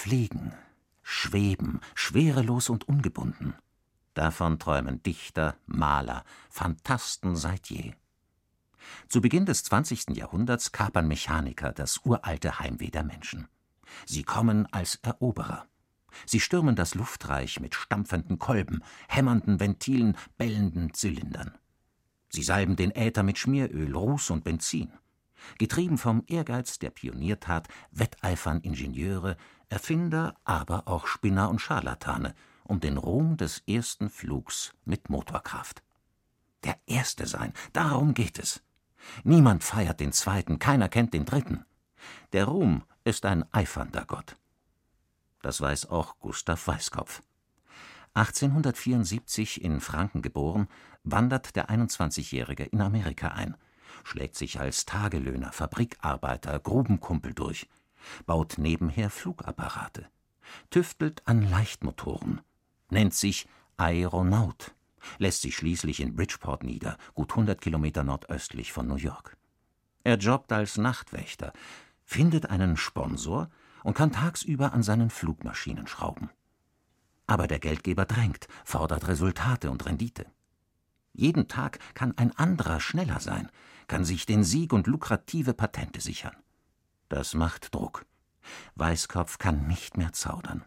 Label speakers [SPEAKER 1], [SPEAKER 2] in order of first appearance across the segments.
[SPEAKER 1] Fliegen, schweben, schwerelos und ungebunden. Davon träumen Dichter, Maler, Phantasten seit je. Zu Beginn des 20. Jahrhunderts kapern Mechaniker das uralte Heimweh der Menschen. Sie kommen als Eroberer. Sie stürmen das Luftreich mit stampfenden Kolben, hämmernden Ventilen, bellenden Zylindern. Sie salben den Äther mit Schmieröl, Ruß und Benzin. Getrieben vom Ehrgeiz der Pioniertat wetteifern Ingenieure, Erfinder, aber auch Spinner und Scharlatane um den Ruhm des ersten Flugs mit Motorkraft. Der Erste sein, darum geht es. Niemand feiert den Zweiten, keiner kennt den Dritten. Der Ruhm ist ein eifernder Gott. Das weiß auch Gustav Weißkopf. 1874 in Franken geboren, wandert der 21-Jährige in Amerika ein, schlägt sich als Tagelöhner, Fabrikarbeiter, Grubenkumpel durch, baut nebenher Flugapparate, tüftelt an Leichtmotoren, nennt sich Aeronaut, lässt sich schließlich in Bridgeport nieder, gut 100 Kilometer nordöstlich von New York. Er jobbt als Nachtwächter, findet einen Sponsor und kann tagsüber an seinen Flugmaschinen schrauben. Aber der Geldgeber drängt, fordert Resultate und Rendite. Jeden Tag kann ein anderer schneller sein, kann sich den Sieg und lukrative Patente sichern. Das macht Druck. Weißkopf kann nicht mehr zaudern.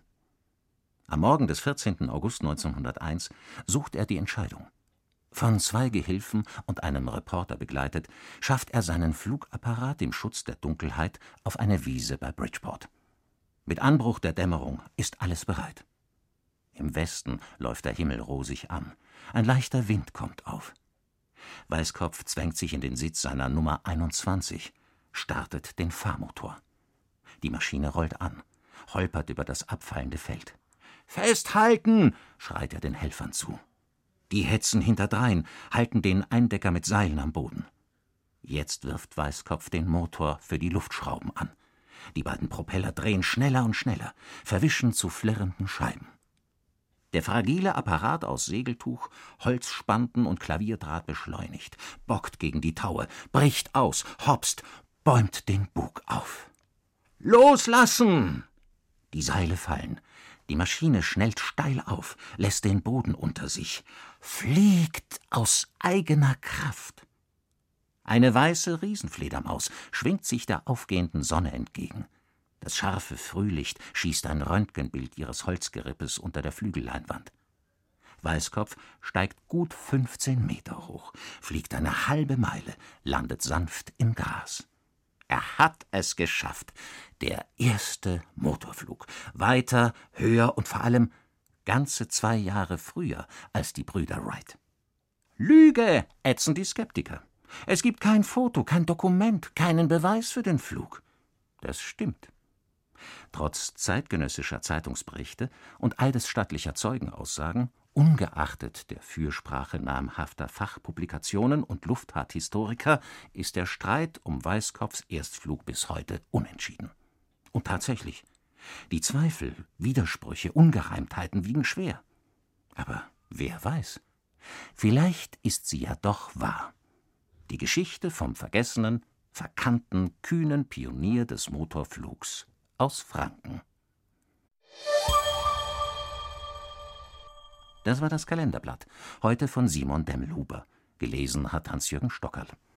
[SPEAKER 1] Am Morgen des 14. August 1901 sucht er die Entscheidung. Von 2 Gehilfen und einem Reporter begleitet, schafft er seinen Flugapparat im Schutz der Dunkelheit auf eine Wiese bei Bridgeport. Mit Anbruch der Dämmerung ist alles bereit. Im Westen läuft der Himmel rosig an. Ein leichter Wind kommt auf. Weißkopf zwängt sich in den Sitz seiner Nummer 21, startet den Fahrmotor. Die Maschine rollt an, holpert über das abfallende Feld. »Festhalten!« schreit er den Helfern zu. Die hetzen hinterdrein, halten den Eindecker mit Seilen am Boden. Jetzt wirft Weißkopf den Motor für die Luftschrauben an. Die beiden Propeller drehen schneller und schneller, verwischen zu flirrenden Scheiben. Der fragile Apparat aus Segeltuch, Holzspanten und Klavierdraht beschleunigt, bockt gegen die Taue, bricht aus, hopst, bäumt den Bug auf. »Loslassen!« Die Seile fallen. Die Maschine schnellt steil auf, lässt den Boden unter sich, fliegt aus eigener Kraft. Eine weiße Riesenfledermaus schwingt sich der aufgehenden Sonne entgegen. Das scharfe Frühlicht schießt ein Röntgenbild ihres Holzgerippes unter der Flügelleinwand. Weißkopf steigt gut 15 Meter hoch, fliegt eine halbe Meile, landet sanft im Gras. Er hat es geschafft. Der erste Motorflug. Weiter, höher und vor allem ganze 2 Jahre früher als die Brüder Wright. Lüge, ätzen die Skeptiker. Es gibt kein Foto, kein Dokument, keinen Beweis für den Flug. Das stimmt. Trotz zeitgenössischer Zeitungsberichte und eidesstattlicher Zeugenaussagen, ungeachtet der Fürsprache namhafter Fachpublikationen und Luftfahrthistoriker, ist der Streit um Weißkopfs Erstflug bis heute unentschieden. Und tatsächlich, die Zweifel, Widersprüche, Ungereimtheiten wiegen schwer. Aber wer weiß, vielleicht ist sie ja doch wahr. Die Geschichte vom vergessenen, verkannten, kühnen Pionier des Motorflugs aus Franken. Das war das Kalenderblatt, heute von Simon Demmelhuber. Gelesen hat Hans-Jürgen Stockerl.